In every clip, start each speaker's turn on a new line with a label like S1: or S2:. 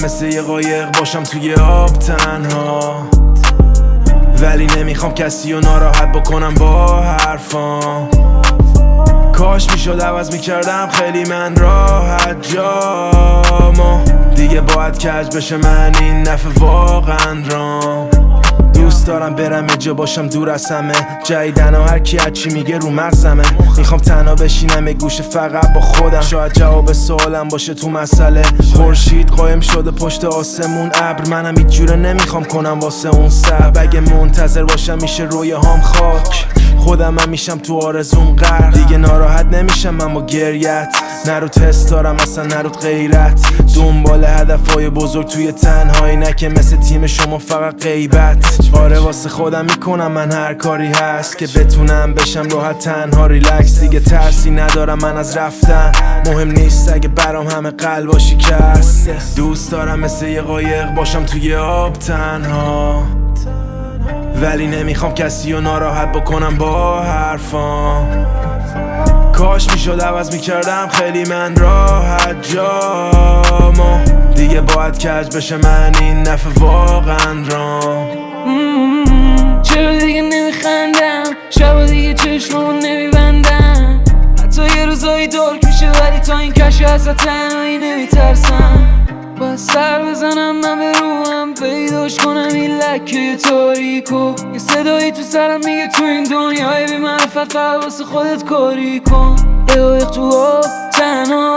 S1: مثل یه قایق باشم توی آب تنها، ولی نمیخوام کسی رو ناراحت بکنم با حرفام. کاش میشد عوض میکردم خیلی من راحت جامو، دیگه باید کج بشه من این دفعه واقعا رام. دوست دارم برم یه جا باشم دور از همه، جدیدن هر کی هرچی میگه رو مغزمه. میخوام تنها بشینم یه گوشه فقط با خودم، شاید جواب سوالم باشه تو مسئله. خورشید قایم شده پشت آسمون ابر، منم هیچ جوره نمیخوام کنم واسه اون صبر. اگه منتظر باشم میشه رویاهام خاک، خودم هم میشم تو آرزون غرق. دیگه ناراحت نمیشم من با گریت، نه رو تست دارم اصلا نه رو غیرت. دنبال هدفهای بزرگ توی تنهایی، نه که مثل تیم شما فقط غیبت. آره واسه خودم میکنم من هر کاری هست که بتونم بشم راحت تنها ریلکس. دیگه ترسی ندارم من از رفتن، مهم نیست اگه برام همه قلبا شکسته. دوست دارم مثل یه قایق باشم توی آب تنها، ولی نمیخوام کسی رو ناراحت بکنم با حرفام. کاش میشد عوض میکردم خیلی من راحت جامو، دیگه باید کج بشه من این دفعه واقعا رام.
S2: چرا دیگه نمیخندم، شبا دیگه چشمامو نمیبندم. حتی یه روزایی دارک میشه ولی تا این کشه از تنهایی نمیترسم. باید سر بزنم من به روحم، پیداش کنم این لکه تاریکو. یه صدایی تو سرم میگه تو این دنیای بی معرفت فقط واسه خودت کاری کن. یه قایق تو آب تنها،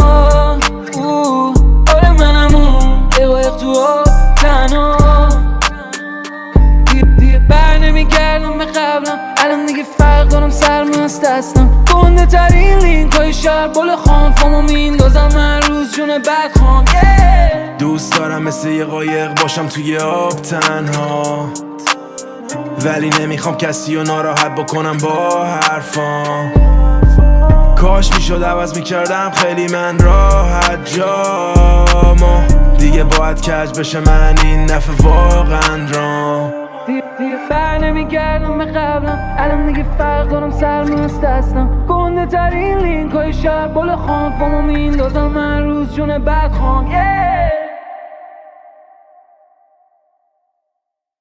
S2: آره منم اون یه قایق تو آب تنها. دیگه بر نمیگردم به قبلم، الان دیگه فرق دارم سرمست هستم. گنده ترین لینک های شهر بال خام فامو میندازم من روز جون بد خام.
S1: دوست دارم مثل یه قایق باشم توی آب تنها، ولی نمیخوام کسی رو ناراحت بکنم با حرفام. کاش میشد عوض میکردم خیلی من راحت جامو، دیگه باید کج بشه من این دفعه واقعا رام.
S2: دیگه بر نمیگردم به قبلم، الان دیگه فرق دارم سرمست هستم. گنده ترین لینک های شهر بال خام فامو میندازم من روز جون بد خام.